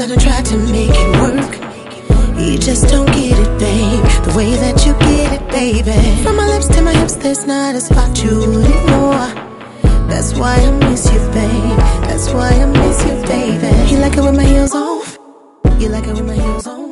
I done tried to make it work. You just don't get it, babe, the way that you get it, baby. From my lips to my hips, there's not a spot you wouldn't more. That's why I miss you, babe. That's why I miss you, baby. You like it with my heels off? You like it with my heels on?